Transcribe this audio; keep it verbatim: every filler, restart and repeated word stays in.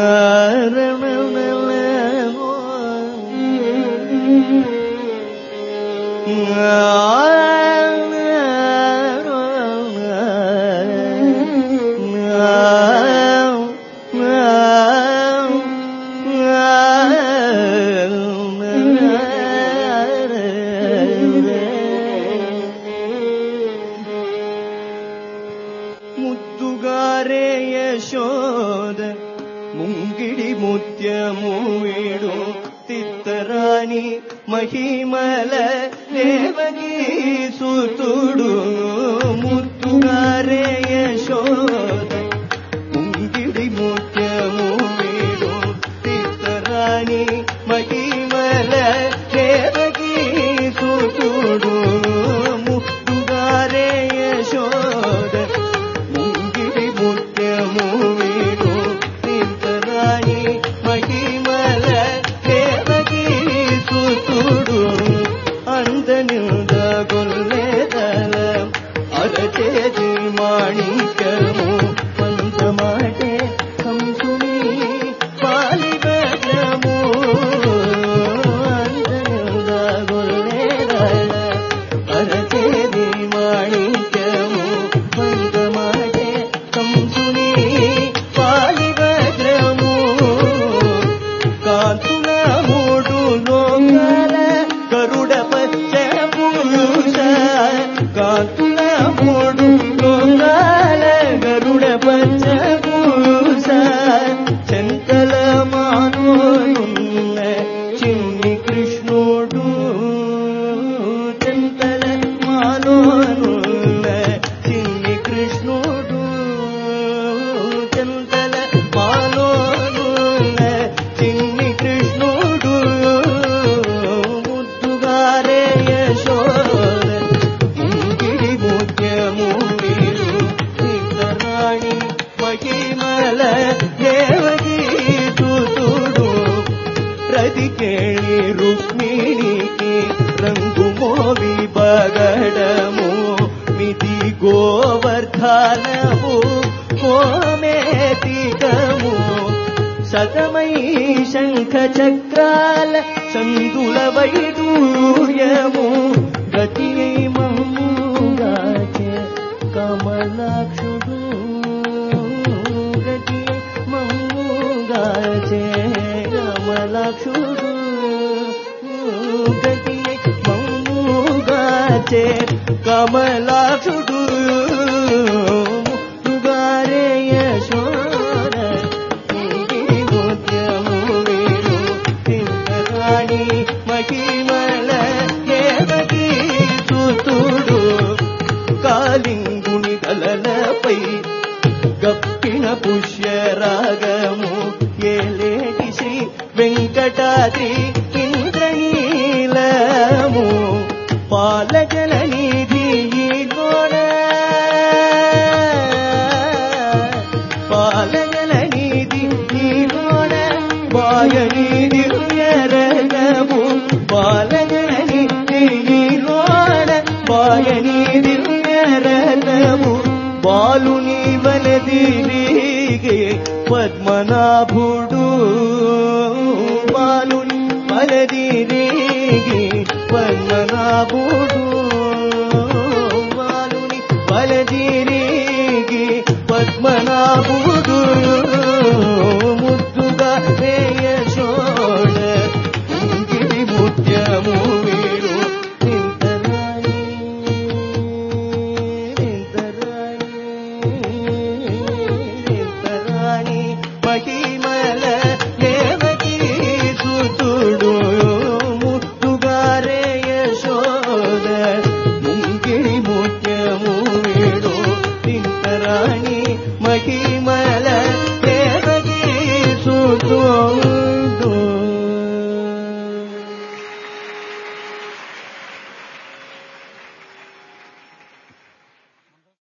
ముద్దుగారే యశోద ముంగిడి ముత్యము వీడు తిత్తరాణి మహిమల దేవకీ సుతుడు. ముద్దుగారే యశోద ముంగిడి ముత్యము వీడు తిత్తరాణి మహిమల దేవకీ సుతుడు. ముద్దుగారే యశోద ముంగిడి ముత్యము వీడు తిత్తరాణి మహిమల దేవకీ సుతుడు. అందనింద గొల్లెదల అరచేది మాణిక్యము పంచమాటే కంసుని పాలిబద్రము. అందనింద గొల్లెదల అరచేది మాణిక్యము పంచమాటే కంసుని పాలిబద్రము. కాంతుల మూడు లోకాల గరుడ పచ్చ పురుష. కాంతుల మూడు లోకాల గరుడ పచ్చ పురుష. చెంతల మానోనున్న చిన్ని కృష్ణుడు. చెంతల మానోనున్న చిన్ని కృష్ణుడు. చెంతల మానోనున్న చిన్ని కృష్ణుడు. ముద్దుగారే యశోద ముంగిడి ముత్యము వీడు తిత్తరాణి మహిమల దేవకీ సుతుడు. రతికేళి రుక్మిణికి రంగు మోవి బగడము మిది గోవర్ధనము కోమేతికము. శతమై శంఖ చక్రాల సందుల వైడూర్యము. గతి మమ్ముగాచే కమలాక్షుడు. గతి మమ్ముగాచే కమలాక్షుడు. గతి మమ్ముగాచే కమలాక్షుడు. ముద్దుగారే యశోద ముంగిడి ముత్యము వీడు తిత్తరాణి మహిమల దేవకీ సుతుడు. కాలింగుని కలలపై గప్పిన పుష్యరాగము ఏలేటి శ్రీ వెంకటాద్రి ఇంద్రనీలము. పాలజల నిధి గోడ పాలజల నిధి గోడ వాయని దివ్యరగము. పాలజల నిధి గోడ వాయని దివ్యరగము. బాలుని వలదిరిగే పద్మనాభుడు. బాలుని వలదిరిగే పద్మనాభుడు. బాలుని వలదిరిగే పద్మనాభుడు. ముద్దుగా యశోద ముంగిడి ముత్యము వీడు తిత్తరాణి తిత్తరాణి మహిమల దేవకీ సుతుడు. ముద్దుగారే యశోద ముంగిడి ముత్యము వీడు తిత్తరాణి మహిమ